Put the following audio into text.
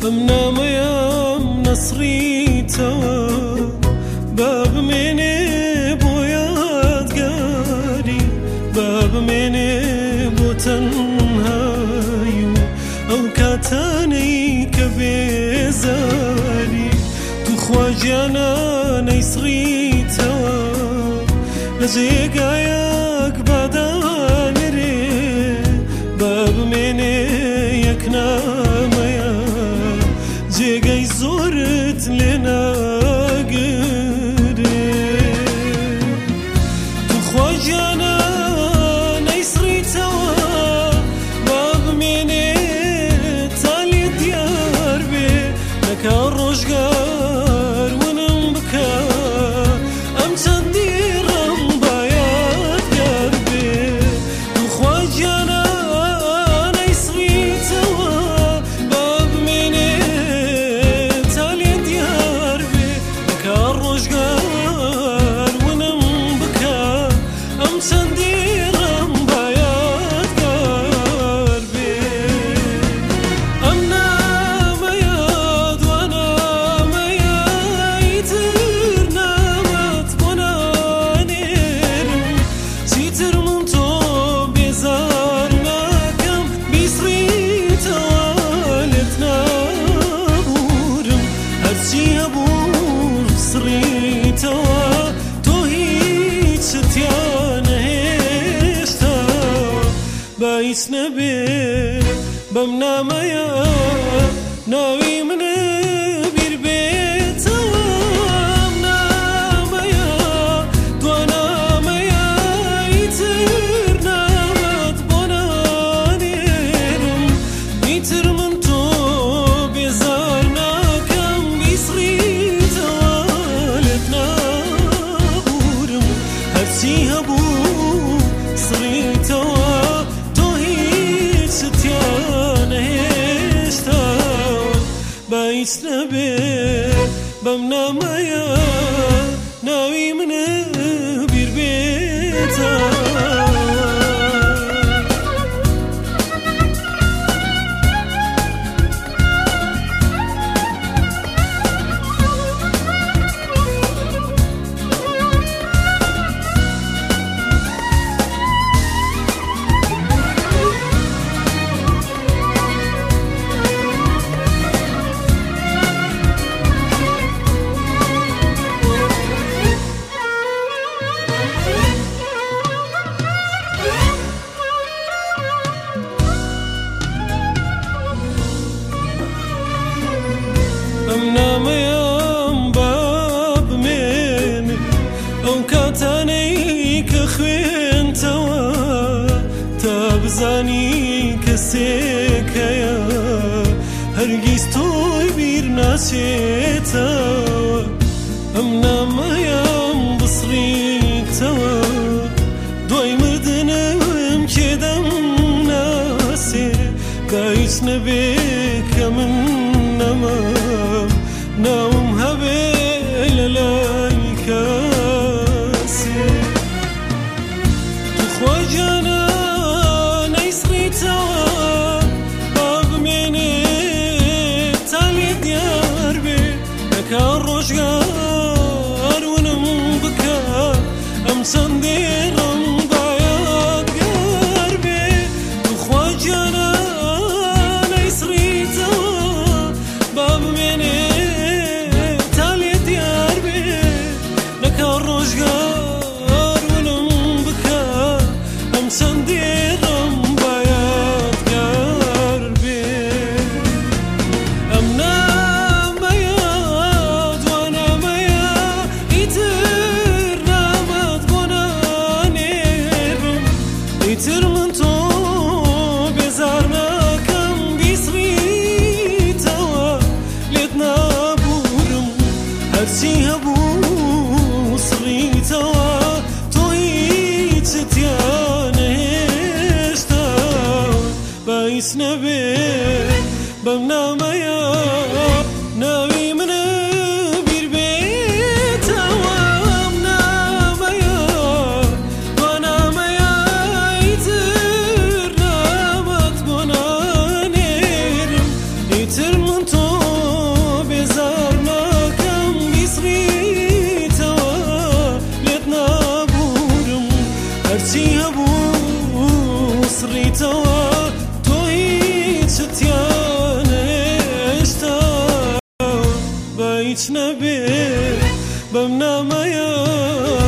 بمنامەیەم نەسڕیتەوە با بمێنێ بۆ یادگاری با بمێنێ بۆ تەنهایی و ئەو کاتانەی کە بێزاری تو خواجیانە نەیسڕیتەوە لە جێگایەک بادانرێ با بمێنێ یەکنامەیە جێگەی زۆرت لێ ناگرێ تو خواجیانە نەیسڕیتەوە با بمێنێ تا لێ دیار بێ نەکا ڕۆژگار ونم بکە ئەم چەندی ڕەم با یادگار بێ تو خواجیانە نەیسڕیتەوە با بمێنێ تا لێ دیار بێ نەکا ڕۆژگار ونم بکە ئەم چەندی ڕەم با یادگار بێ ئەم نامەیە دوانامەیە ئیتر نامەت بۆ نانێرم چیتر من تۆ بێزار ناکەم بیسڕیتەوە لێت نابورم هەرچی هەبوو سڕیتەوە تۆ هیچت یا نەهێشتا با هیچ نەبێ بەم نامەیە ناوی منە بیر بێتەوە ئەم نامەیە دوانامەیە ئیتر نامەت بۆ نانێرم ئیتر من تۆ بێزار ناکەم بیسڕیتەوە لێت نابورم هەرچی هەبوو سڕیتەوە تۆ هیچت یا نەهێشتا با هیچ نەبێ بەم نامەیە ناوی منە بیر بێتەوە ئەم نامەیەم با بمێنێ ئەو کاتانەی کە خوێنتەوە تا بزانی کەسێک هەیە هەرگیز تۆی بیر ناچێتەوە ئەم نامەیەم بسڕیتەوە دوای مردنم کێدەم ناسێ با هیچ نەبێ کە من نەمام ناوم هەبێ لە لای کەسێ تو خواجیانە نەیسڕیتەوە با بمێنێ تا لێ دیار بێ نەکا ڕۆژگار ونم بکە ئەم چەندێ ڕەم با یادگار بێ تو خواجیانە نەیسڕیتەوە با بمێنێ تا لێ دیار بێ نەکا ڕۆژگار ونم بکە ئەم چەندێ ڕەم با یادگار بێ ئەم نامەیە دوانامەیە ئیتر نامەت بۆ نانێرم ئیتر من تۆ بێزار ناکەم بیسڕیتەوە لێت نابورم هەرچی هەبوو سڕیتەوە تۆ هیچت یا نەهێشتا با هیچ نەبێ بەم نامەیە ناوی منە بیر بێتەوە ئەم نامەیە دوانامەیە ئیتر نامەت بۆ نانێرم ئیتر من تۆ نبي بمنامه